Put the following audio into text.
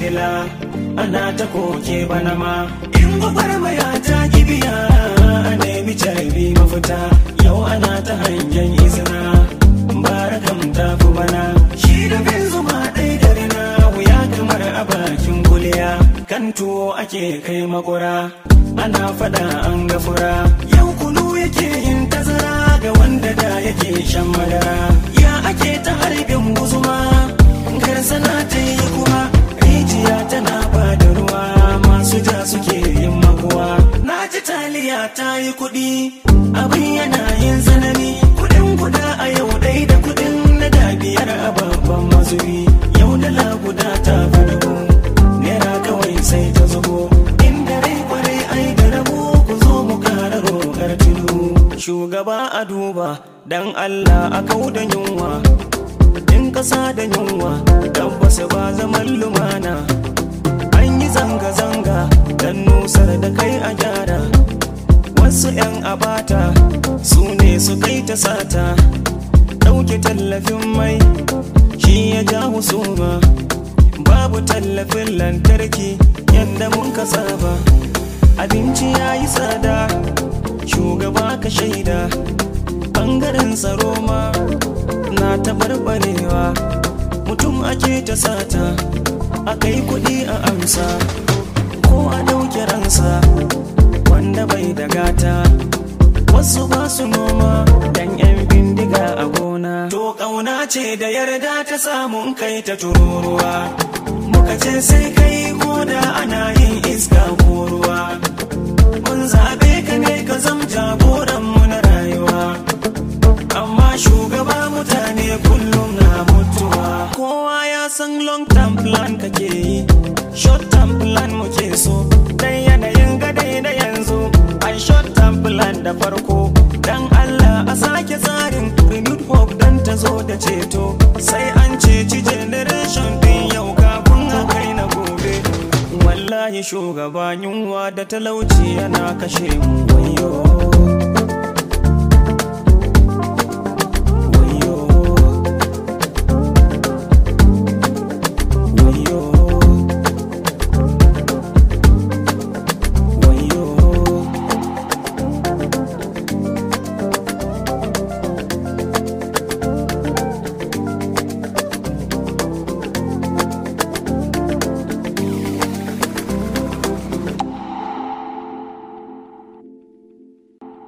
dila ana ta koke bana ma in gwagwarmaya ta kibiya a nemi carbi mafita yau ana ta hangen izina barakan ta fi bana shi da bin zuma ɗai da rina wuya kamar a bakin kuliya kan tuwo ake kai makura ana fada an gafura yau kunu yake yin tazara ga wanda da yake shan madara ya ake ta harbin guzuma karsana ta yi kuma rijiya tana ba da ruwa masu ja suke yin makuwa na ji taliya ta yi kuɗi abin yana yin tsanani kuɗin guda a yau ɗai da kuɗin na da biyar a babban mazubi yau dala guda ta fi dubu naira kawai sai ta zubo inda rai kwarai ai da rabo ku zo mu kara roƙar tudu shugaba a duba dan Allah a kauda yunwa in kasa da yunwa tabbas ba zaman lumana an yi zanga-zanga dan nusar da kai a gyara wasu 'yan abata su ne su kai ta sata ɗauke tallafin mai shi ya ja husuma babu tallafin lantarki yadda mun ka saba abinci ya yi tsada shugaba ka shaida ɓangaren tsaro ma na tabarbarewa mutum ake ta sata a kai kuɗi a amsa ko a ɗauke ransa wanda bai da gata wasu ba su noma dan 'yan bindiga a gona to ƙauna ce da yarda ta samun kai ta tururuwa muka ce sai kai koda ana yin iska ko ruwa mun zaɓe ka ne ka zam jagoranmu na rayuwa amma shugaba mutane kullum na mutuwa kowa ya san long term plan kake yi short term plan muke so dan yanayin gadai da yanzu ai short term plan da farko dan Allah a sake tsarin renewed hope dan ta zo da ceto sai an ceci generation din yau kafin a kai na gobe wallahi shugaba yunwa da talauci yana kashe mu wayo